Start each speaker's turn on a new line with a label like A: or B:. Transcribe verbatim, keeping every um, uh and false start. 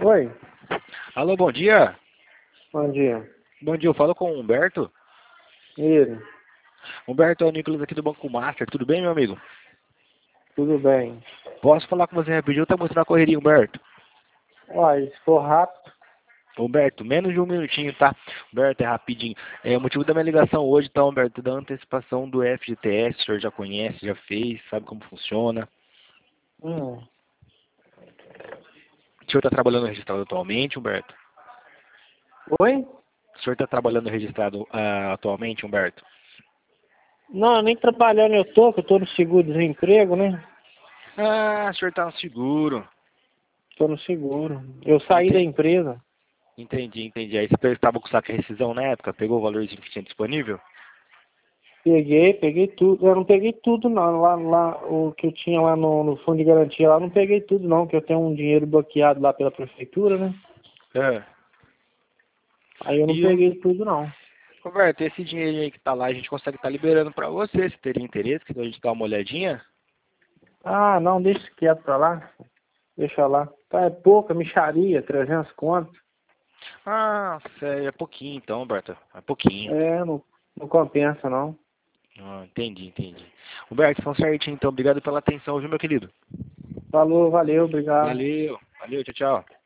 A: Oi,
B: Alô, bom dia.
A: bom dia.
B: Bom dia, eu falo com o Humberto.
A: Ele,
B: Humberto é o Nicolas aqui do Banco Master. Tudo bem, meu amigo?
A: tudo bem?
B: Posso falar com você rapidinho? Tá mostrando a correria, Humberto.
A: Olha, se for rápido,
B: Humberto, menos de um minutinho, tá? Humberto, é rapidinho. É, o motivo da minha ligação hoje, tá, Humberto? Da antecipação do F G T S. O senhor já conhece, já fez, sabe como funciona.
A: hum,
B: O senhor está trabalhando registrado atualmente, Humberto?
A: oi?
B: O senhor está trabalhando registrado ah, atualmente, Humberto?
A: Não, nem trabalhando eu tô, que eu tô no seguro-desemprego, né?
B: Ah, o senhor está no seguro.
A: Tô no seguro. Eu saí da
B: Ente-
A: empresa.
B: Entendi, entendi. Aí você estava com saque rescisão na época? Pegou o valorzinho que tinha disponível?
A: Peguei, peguei tudo. Eu não peguei tudo não. Lá, lá, o que eu tinha lá no, no fundo de garantia lá, não peguei tudo não, que eu tenho um dinheiro bloqueado lá pela prefeitura, né?
B: É.
A: Aí eu não
B: E, o-
A: peguei tudo não.
B: Roberto, esse dinheiro aí que tá lá, a gente consegue estar liberando para você. Você teria interesse que a gente dá uma olhadinha?
A: Ah, não, deixa quieto pra lá. Deixa lá. Tá, é pouca mixaria, trezentos conto.
B: Ah, sério, é pouquinho então, Roberto. É pouquinho.
A: É, não, não compensa não.
B: Ah, entendi, entendi. Roberto, então certinho, então. Obrigado pela atenção, viu, meu querido?
A: Falou, valeu, obrigado.
B: Valeu, valeu, tchau, tchau.